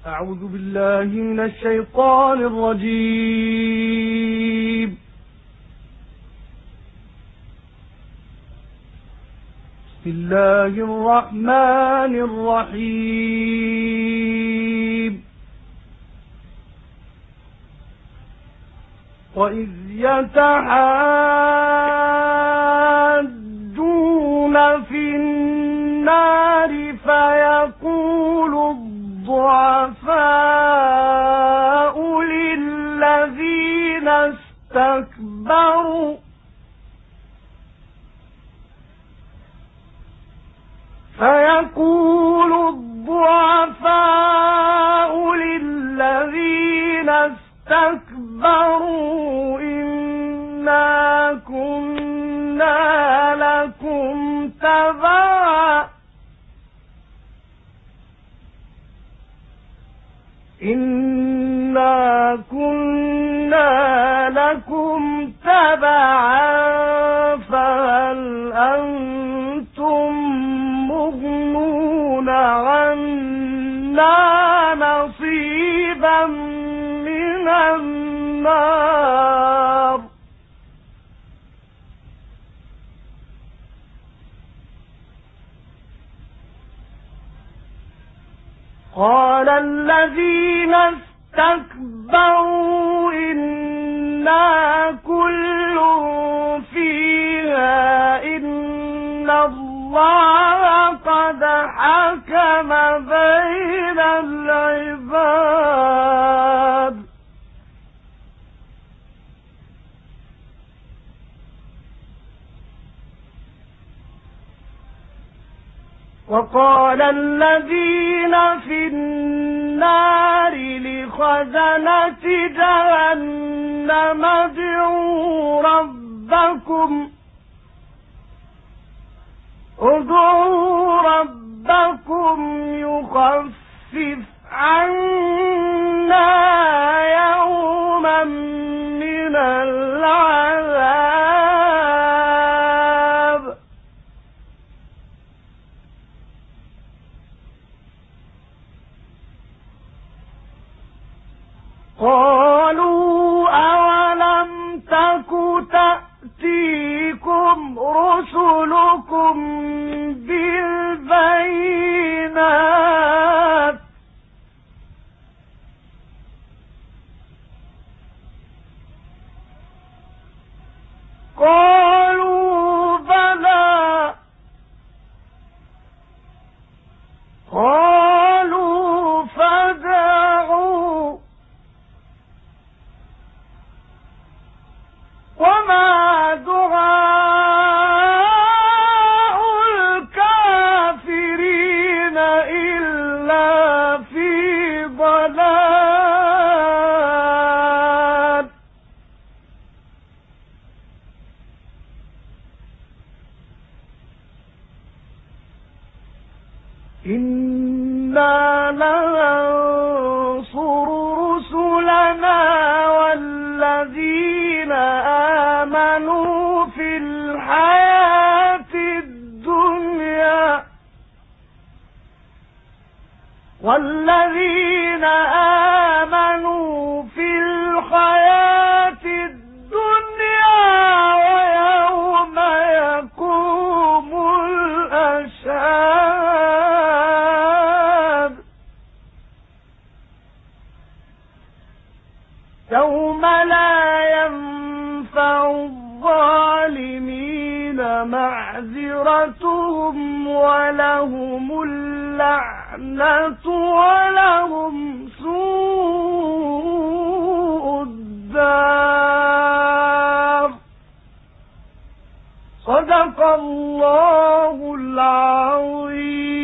أعوذ بالله من الشيطان الرجيم. بسم الله الرحمن الرحيم. وإذ يتحاجون في النار فيقول الضعفاء للذين استكبروا إنا كنا لكم تبعا فهل أنتم مغنون عنا نصيبا من النار. قال الذين استكبروا إنا كل فيها إن الله قد حكم بين العباد. وقال الذين في النار لخزنة جهنم ادعوا ربكم يخفف عنا يوما من العذاب. قالوا أولم تك تأتيكم رسلكم بالبينات قالوا بلى قالوا فادعوا وما دعاء الكافرين إلا في ضلال. إنا لننصر رسلنا والذين آمنوا في الحياة الدنيا ويوم يقوم الأشهاد. يوم لا ينفع الظالمين معذرتهم ولهم اللعنة ولهم سوء الدار. صدق الله العظيم.